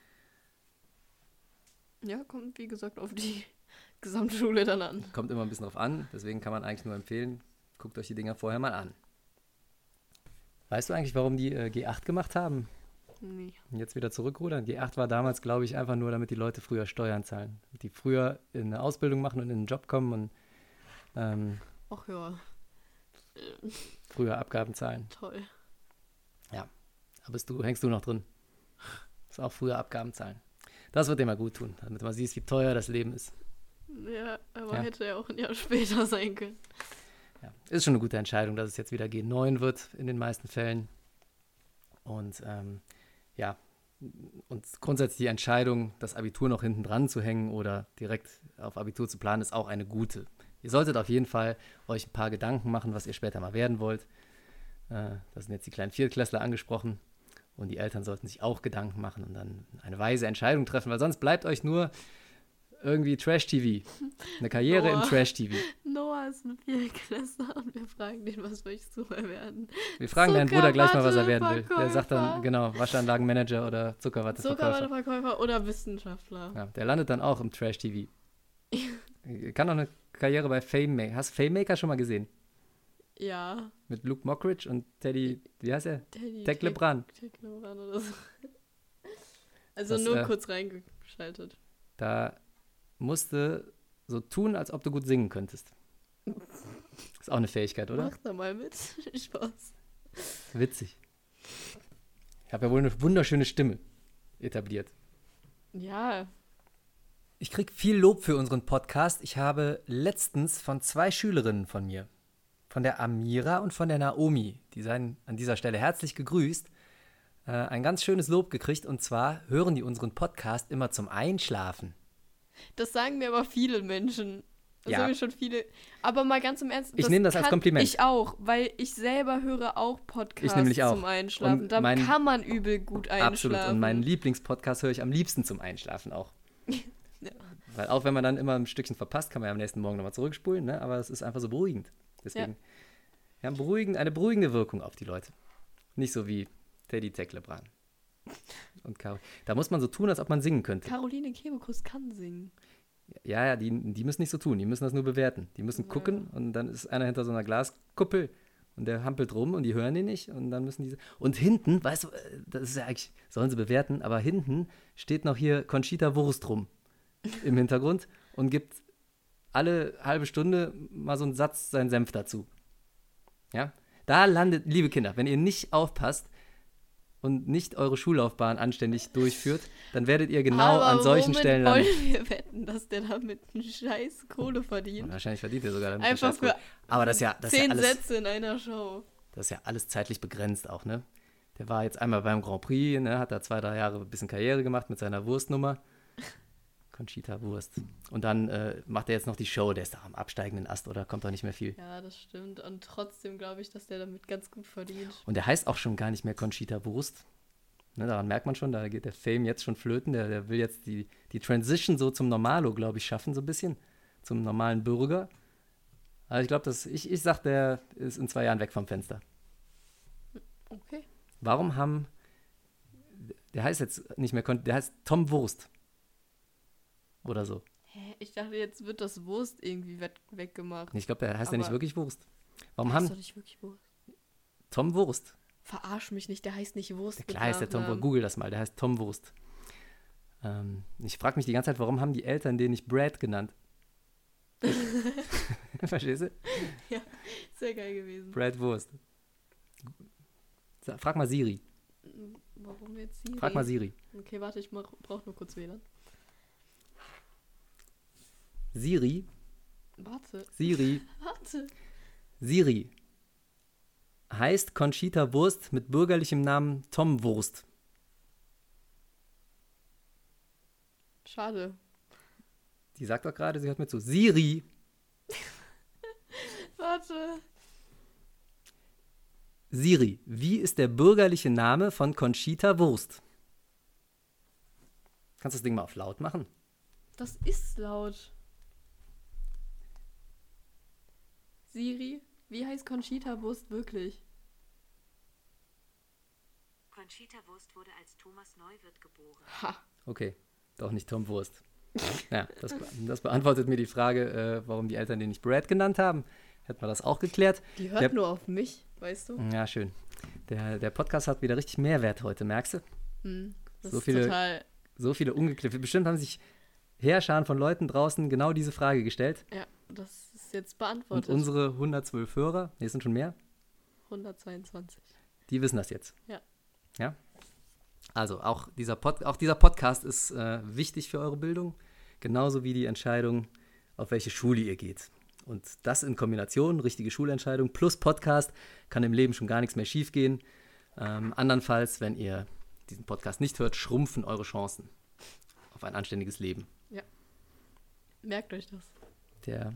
Ja, kommt wie gesagt auf die Gesamtschule dann an. Kommt immer ein bisschen drauf an, deswegen kann man eigentlich nur empfehlen, guckt euch die Dinger vorher mal an. Weißt du eigentlich, warum die äh, G acht gemacht haben? Nee. Und jetzt wieder zurückrudern. G acht war damals, glaube ich, einfach nur, damit die Leute früher Steuern zahlen. Die früher in eine Ausbildung machen und in einen Job kommen und ähm, Ach ja. früher Abgaben zahlen. Toll. Da bist du, hängst du noch drin. Muss auch früher Abgaben zahlen. Das wird dir mal gut tun, damit du mal siehst, wie teuer das Leben ist. Ja, aber Ja. hätte ja auch ein Jahr später sein können. Ja, ist schon eine gute Entscheidung, dass es jetzt wieder G neun wird in den meisten Fällen. Und ähm, ja, und grundsätzlich die Entscheidung, das Abitur noch hinten dran zu hängen oder direkt auf Abitur zu planen, ist auch eine gute. Ihr solltet auf jeden Fall euch ein paar Gedanken machen, was ihr später mal werden wollt. Äh, da sind jetzt die kleinen Viertklässler angesprochen und die Eltern sollten sich auch Gedanken machen und dann eine weise Entscheidung treffen, weil sonst bleibt euch nur irgendwie Trash-T V. Eine Karriere im Noah. Trash-T V. Noah ist ein Viertklässler und wir fragen den, was möchtest du mal werden? Wir fragen deinen Bruder gleich mal, was er werden will. Der Zuckerwatteverkäufer. sagt dann, genau, Waschanlagenmanager oder Zuckerwatteverkäufer. Zuckerwatteverkäufer oder Wissenschaftler. Ja, der landet dann auch im Trash-T V. Kann auch eine Karriere bei Fame Maker. Hast du Fame Maker schon mal gesehen? Ja. Mit Luke Mockridge und Teddy, wie heißt er? Teddy Tech LeBron. Tech LeBron oder so. Also Das, nur äh, kurz reingeschaltet. Da musste so tun, als ob du gut singen könntest. Ist auch eine Fähigkeit, oder? Mach da mal mit. Spaß. Witzig. Ich habe ja wohl eine wunderschöne Stimme etabliert. Ja. Ich kriege viel Lob für unseren Podcast. Ich habe letztens von zwei Schülerinnen von mir, von der Amira und von der Naomi, die seien an dieser Stelle herzlich gegrüßt, äh, ein ganz schönes Lob gekriegt. Und zwar hören die unseren Podcast immer zum Einschlafen. Das sagen mir aber viele Menschen. Das Ja. sagen mir schon viele. Aber mal ganz im Ernst. Ich nehme das als kann Kompliment. Ich auch, weil ich selber höre auch Podcasts Ich nämlich auch. zum Einschlafen. Und Da mein- kann man übel gut einschlafen. Absolut. Und meinen Lieblingspodcast höre ich am liebsten zum Einschlafen auch. Ja. Weil auch wenn man dann immer ein Stückchen verpasst, kann man ja am nächsten Morgen nochmal zurückspulen, ne? Aber es ist einfach so beruhigend. Deswegen, ja, beruhigend, eine beruhigende Wirkung auf die Leute. Nicht so wie Teddy Tech LeBron. Und Caro. Da muss man so tun, als ob man singen könnte. Caroline Kebekus kann singen. Ja, ja, die, die müssen nicht so tun, die müssen das nur bewerten. Die müssen Ja. gucken und dann ist einer hinter so einer Glaskuppel und der hampelt rum und die hören den nicht und dann müssen diese. Und hinten, weißt du, äh, das ist ja eigentlich, sollen sie bewerten, aber hinten steht noch hier Conchita Wurst rum im Hintergrund und gibt alle halbe Stunde mal so einen Satz seinen Senf dazu. Ja, da landet, liebe Kinder, wenn ihr nicht aufpasst und nicht eure Schullaufbahn anständig durchführt, dann werdet ihr genau aber an solchen womit Stellen landen. wollen wir wetten, dass der damit einen scheiß Kohle Und verdient? wahrscheinlich verdient ihr sogar damit Einfach einen Scheißkohl. für Aber das ist ja, das ist ja Zehn alles, Sätze in einer Show. das ist ja alles zeitlich begrenzt auch, ne? Der war jetzt einmal beim Grand Prix, ne, hat da zwei, drei Jahre ein bisschen Karriere gemacht mit seiner Wurstnummer. Conchita Wurst. Und dann äh, macht er jetzt noch die Show, der ist da am absteigenden Ast, oder kommt doch nicht mehr viel. Ja, das stimmt. Und trotzdem glaube ich, dass der damit ganz gut verdient. Und der heißt auch schon gar nicht mehr Conchita Wurst. Ne, daran merkt man schon, da geht der Fame jetzt schon flöten. Der, der will jetzt die, die Transition so zum Normalo, glaube ich, schaffen, so ein bisschen. Zum normalen Bürger. Also ich glaube, dass ich, ich sag, der ist in zwei Jahren weg vom Fenster. Okay. Warum haben, der heißt jetzt nicht mehr, Con- der heißt Tom Wurst. Oder so. Hä? Ich dachte, jetzt wird das Wurst irgendwie we weggemacht. Nee, ich glaube, der heißt ja nicht Aber- wirklich Wurst. Warum Heißt doch haben nicht wirklich Wurst. Tom Wurst? Verarsch mich nicht, der heißt nicht Wurst. mit Klar heißt der Tom Wurst. Nachnamen. Google das mal, der heißt Tom Wurst. Ähm, ich frage mich die ganze Zeit, warum haben die Eltern den nicht Brad genannt? Verstehst du? Sehr geil gewesen. Brad Wurst. Sa- Frag mal Siri. Warum jetzt Siri? Frag mal Siri. Okay, warte, ich brauche nur kurz W L A N. Siri, Warte, Siri, warte. Siri. Heißt Conchita Wurst mit bürgerlichem Namen Tom Wurst. Schade. Die sagt doch gerade, sie hört mir zu. Siri, Warte. Siri, wie ist der bürgerliche Name von Conchita Wurst? Kannst du das Ding mal auf laut machen? Das ist laut. Siri, wie heißt Conchita Wurst wirklich? Conchita Wurst wurde als Thomas Neuwirth geboren. Ha. Okay, doch nicht Tom Wurst. Ja, das, be das beantwortet mir die Frage, äh, warum die Eltern den nicht Brad genannt haben. Hätten wir das auch geklärt. Die hört Der- nur auf mich, weißt du? Ja, schön. Der, der Podcast hat wieder richtig Mehrwert heute, merkst du? Hm, das So ist viele- total. So viele ungekliffe. Bestimmt haben sich Heerscharen von Leuten draußen genau diese Frage gestellt. Ja, das ist jetzt Und beantwortet. unsere hundertzwölf Hörer, nee, es sind schon mehr, hundertzweiundzwanzig. die wissen das jetzt. Ja. Ja? Also auch dieser, Pod, auch dieser Podcast ist äh, wichtig für eure Bildung, genauso wie die Entscheidung, auf welche Schule ihr geht. Und das in Kombination, richtige Schulentscheidung plus Podcast, kann im Leben schon gar nichts mehr schiefgehen. Ähm, andernfalls, wenn ihr diesen Podcast nicht hört, schrumpfen eure Chancen auf ein anständiges Leben. Ja. Merkt euch das. Der,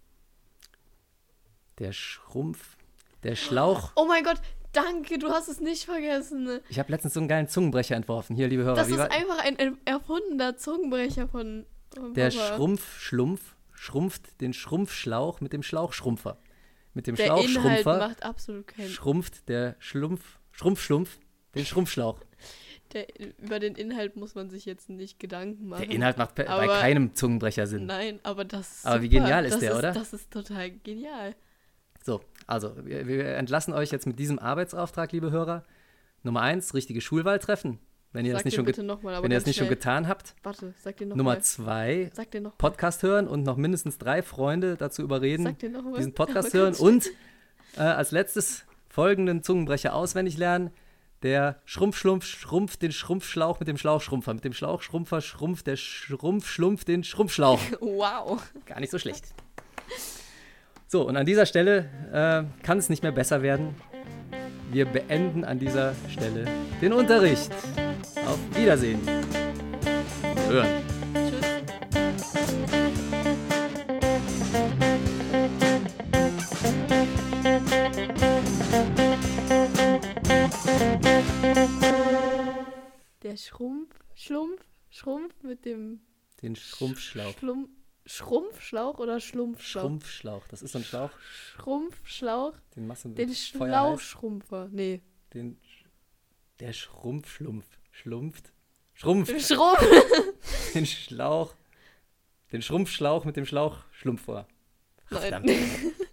der Schrumpf, der Schlauch. Oh mein Gott, danke, du hast es nicht vergessen. Ich habe letztens so einen geilen Zungenbrecher entworfen. Hier, liebe Hörer. Das wie ist war, einfach ein er- erfundener Zungenbrecher von, von der Papa. Schrumpfschlumpf schrumpft den Schrumpfschlauch mit dem Schlauchschrumpfer. Mit dem Der Inhalt Schlauchschrumpfer macht absolut keinen... schrumpft der Schlumpf, Schrumpfschlumpf den Schrumpfschlauch. Der, über den Inhalt muss man sich jetzt nicht Gedanken machen. Der Inhalt macht pe- bei Aber- keinem Zungenbrecher Sinn. Nein, aber das ist Aber wie super. genial ist das der, ist, oder? Das ist total genial. So, also wir, wir entlassen euch jetzt mit diesem Arbeitsauftrag, liebe Hörer. Nummer eins, richtige Schulwahl treffen. Wenn ihr Sag das nicht, dir schon, bitte get- nochmal, aber wenn ihr ganz das nicht schon schnell. getan habt. Warte, sag dir nochmal. Nummer zwei, Sag dir noch. Podcast hören und noch mindestens drei Freunde dazu überreden, Sag dir noch mal. diesen Podcast Aber hören ganz und äh, als letztes folgenden Zungenbrecher auswendig lernen. Der Schrumpfschlumpf schrumpft den Schrumpfschlauch mit dem Schlauchschrumpfer. Mit dem Schlauchschrumpfer schrumpft der Schrumpfschlumpf den Schrumpfschlauch. Wow. Gar nicht so schlecht. So, und an dieser Stelle äh, kann es nicht mehr besser werden. Wir beenden an dieser Stelle den Unterricht. Auf Wiedersehen. Wir hören. Tschüss. Der Schrumpf, Schlumpf, Schrumpf mit dem Den Schrumpfschlauch. Schlum, Schrumpfschlauch oder Schlumpfschlauch? Schrumpfschlauch. Das ist so ein Schlauch. Schrumpfschlauch, Den machst du mit den Feuer heiß. Schlauchschrumpfer. Nee. Den Sch- Der Schrumpfschlumpf. Schlumpft. Schrumpft. Schrumpf. Den Schlauch. Den Schrumpfschlauch mit dem Schlauchschlumpfer. Nein. Verdammt.